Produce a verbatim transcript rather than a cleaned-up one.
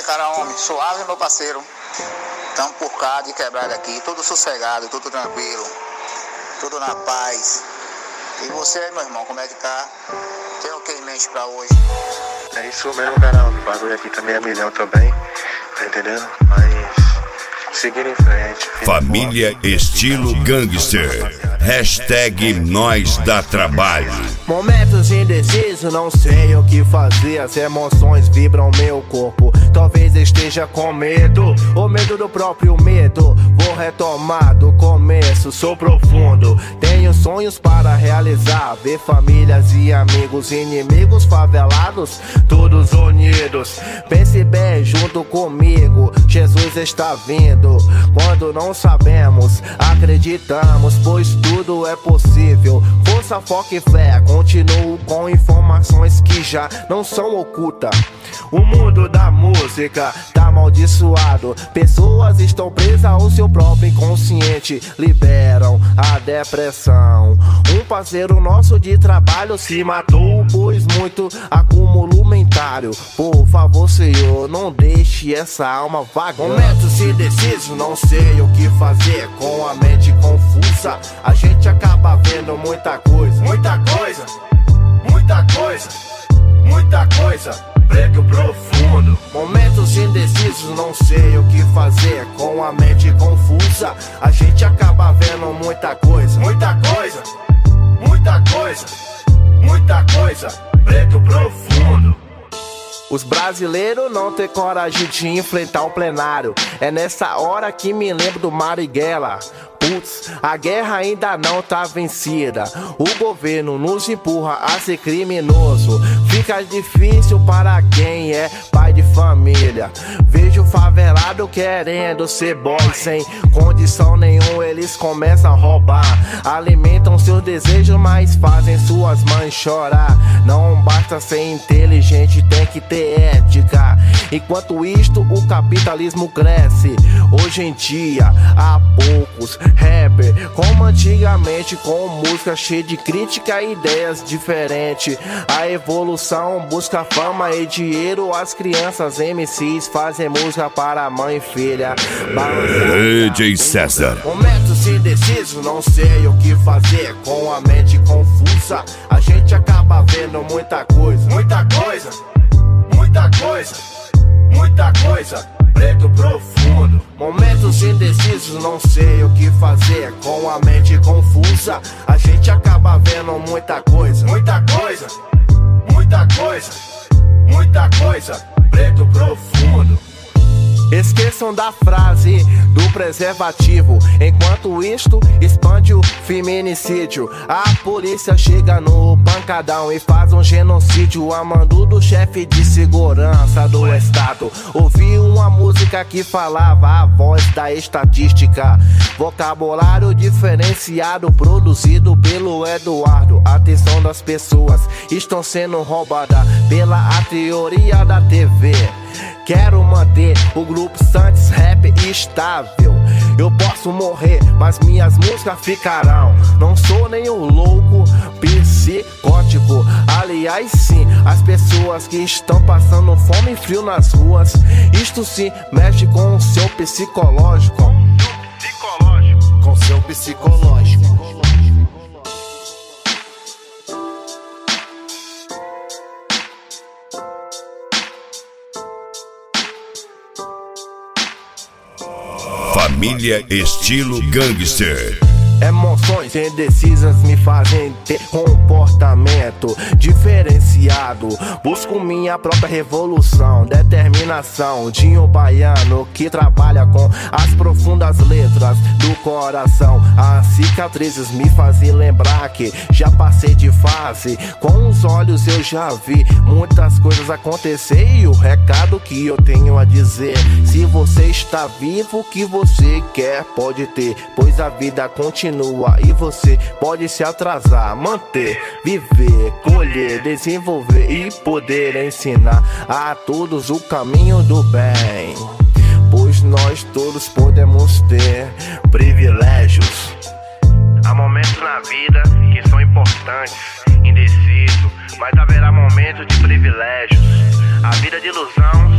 cara, homem, suave, meu parceiro. Tamo por cá de quebrada aqui, tudo sossegado, tudo tranquilo, tudo na paz. E você, meu irmão, como é que tá? Tem o que em mente pra hoje? É isso mesmo, cara. O bagulho aqui também é milhão também, tá entendendo? Mas seguir em frente. Família Estilo Gangster. Hashtag Nós Dá Trabalho. Momentos indecisos, não sei o que fazer. As emoções vibram meu corpo. Talvez esteja com medo, o medo do próprio medo. Vou retomar do começo, sou profundo. Tenho sonhos para realizar. Ver famílias e amigos, inimigos favelados, todos unidos. Pense bem junto comigo, Jesus está vindo. Quando não sabemos, acreditamos, pois tudo é possível. Força, foco e fé, continuo com informações que já não são ocultas. O mundo da música tá amaldiçoado. Pessoas estão presas ao seu próprio inconsciente. Liberam a depressão. Um parceiro nosso de trabalho se matou, pois muito acúmulo mentário. Por favor, Senhor, não deixe essa alma vagar. Momentos indecisos, não sei o que fazer. Com a mente confusa, a gente acaba vendo muita coisa. Muita coisa, muita coisa, muita coisa. Preto profundo. Momentos indecisos, não sei o que fazer. Com a mente confusa, a gente acaba vendo muita coisa. Muita coisa, muita coisa, muita coisa. Preto profundo. Os brasileiros não têm coragem de enfrentar o plenário. É nessa hora que me lembro do Marighella. Putz, a guerra ainda não tá vencida. O governo nos empurra a ser criminoso. Fica difícil para quem é pai de família. Vejo favelado querendo ser boy. Sem condição nenhuma eles começam a roubar. Alimentam seus desejos, mas fazem suas mães chorar. Não basta ser inteligente, tem que ter ética. Enquanto isto o capitalismo cresce. Hoje em dia há poucos rapper como antigamente, com música cheia de crítica e ideias diferentes. A evolução busca fama e dinheiro. As crianças M Cs fazem música para mãe e filha. D J César. Momentos indecisos, não sei o que fazer. Com a mente confusa, a gente acaba vendo muita coisa. Muita coisa, muita coisa, muita coisa. Preto profundo. Momentos indecisos, não sei o que fazer. Com a mente confusa, a gente acaba vendo muita coisa. Muita coisa, muita coisa, muita coisa. Preto profundo. Esqueçam da frase do preservativo. Enquanto isto expande o feminicídio, a polícia chega no pancadão e faz um genocídio a mando do chefe de segurança do estado. Ouvi uma música que falava a voz da estatística. Vocabulário diferenciado produzido pelo Eduardo. Atenção das pessoas estão sendo roubadas pela a teoria da T V. Quero manter o grupo Santos Rap estável. Eu posso morrer, mas minhas músicas ficarão. Não sou nenhum louco psicótico. Aliás, sim, as pessoas que estão passando fome e frio nas ruas, isto sim mexe com o seu psicológico. Com seu psicológico. Família Estilo Gangster. Emoções indecisas me fazem ter comportamento diferenciado. Busco minha própria revolução, determinação de um baiano que trabalha com as profundas letras do coração. As cicatrizes me fazem lembrar que já passei de fase. Com os olhos eu já vi muitas coisas acontecer. E o recado que eu tenho a dizer: se você está vivo, o que você quer pode ter, pois a vida continua e você pode se atrasar, manter, viver, colher, desenvolver e poder ensinar a todos o caminho do bem, pois nós todos podemos ter privilégios. Há momentos na vida que são importantes, indecisos, mas haverá momentos de privilégios. A vida de ilusão